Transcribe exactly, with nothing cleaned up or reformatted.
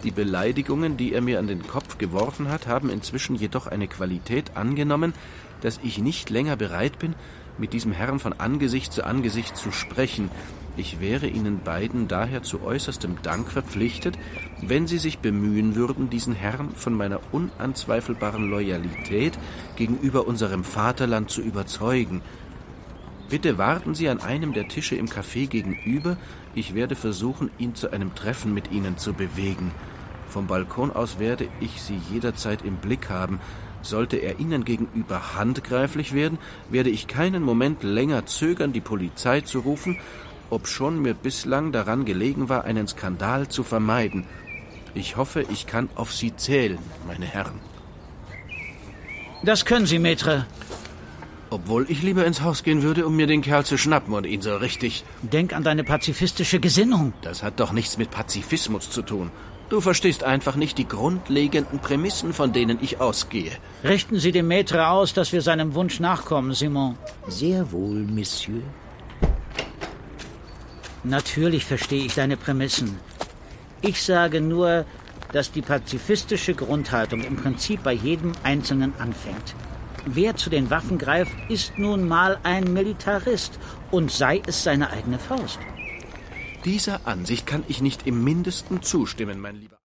Die Beleidigungen, die er mir an den Kopf geworfen hat, haben inzwischen jedoch eine Qualität angenommen, dass ich nicht länger bereit bin, mit diesem Herrn von Angesicht zu Angesicht zu sprechen. Ich wäre Ihnen beiden daher zu äußerstem Dank verpflichtet, wenn Sie sich bemühen würden, diesen Herrn von meiner unanzweifelbaren Loyalität gegenüber unserem Vaterland zu überzeugen. Bitte warten Sie an einem der Tische im Café gegenüber. Ich werde versuchen, ihn zu einem Treffen mit Ihnen zu bewegen. Vom Balkon aus werde ich Sie jederzeit im Blick haben. Sollte er Ihnen gegenüber handgreiflich werden, werde ich keinen Moment länger zögern, die Polizei zu rufen, obschon mir bislang daran gelegen war, einen Skandal zu vermeiden. Ich hoffe, ich kann auf Sie zählen, meine Herren. Das können Sie, Maître. Obwohl ich lieber ins Haus gehen würde, um mir den Kerl zu schnappen und ihn so richtig... Denk an deine pazifistische Gesinnung. Das hat doch nichts mit Pazifismus zu tun. Du verstehst einfach nicht die grundlegenden Prämissen, von denen ich ausgehe. Richten Sie dem Maître aus, dass wir seinem Wunsch nachkommen, Simon. Sehr wohl, Monsieur. Natürlich verstehe ich deine Prämissen. Ich sage nur, dass die pazifistische Grundhaltung im Prinzip bei jedem Einzelnen anfängt. Wer zu den Waffen greift, ist nun mal ein Militarist und sei es seine eigene Faust. Dieser Ansicht kann ich nicht im Mindesten zustimmen, mein Lieber.